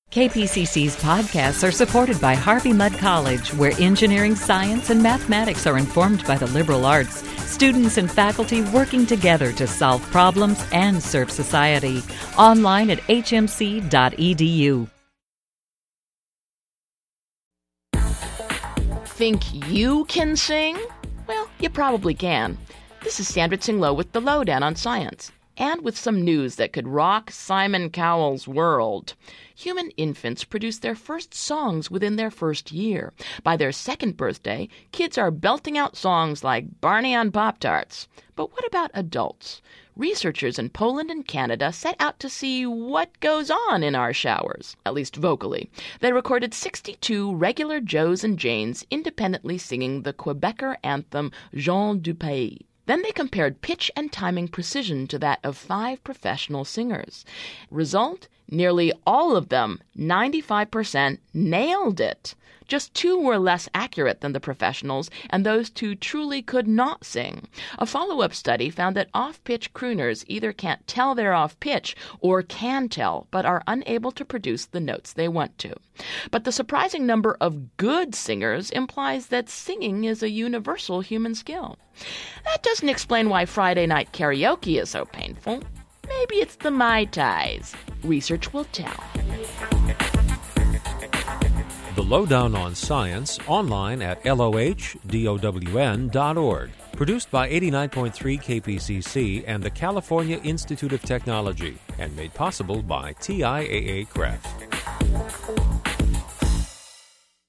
KPCC's podcasts are supported by Harvey Mudd College, where engineering, science, and mathematics are informed by the liberal arts. Students and faculty working together to solve problems and serve society. Online at hmc.edu. Think you can sing? Well, you probably can. This is Sandra Tsing-Loh with The Lowdown on Science, and with some news that could rock Simon Cowell's world. Human infants produce their first songs within their first year. By their second birthday, kids are belting out songs like Barney on Pop-Tarts. But what about adults? Researchers in Poland and Canada set out to see what goes on in our showers, at least vocally. They recorded 62 regular Joes and Janes independently singing the Quebecer anthem Jean du Pays. Then they compared pitch and timing precision to that of 5 professional singers. Result? Nearly all of them, 95%, nailed it. Just 2 were less accurate than the professionals, and those 2 truly could not sing. A follow-up study found that off-pitch crooners either can't tell they're off-pitch or can tell, but are unable to produce the notes they want to. But the surprising number of good singers implies that singing is a universal human skill. That doesn't explain why Friday night karaoke is so painful. Maybe it's the Mai Tais. Research will tell. The Lowdown on Science, online at LOHDOWN.org. Produced by 89.3 KPCC and the California Institute of Technology, and made possible by TIAA-CREF.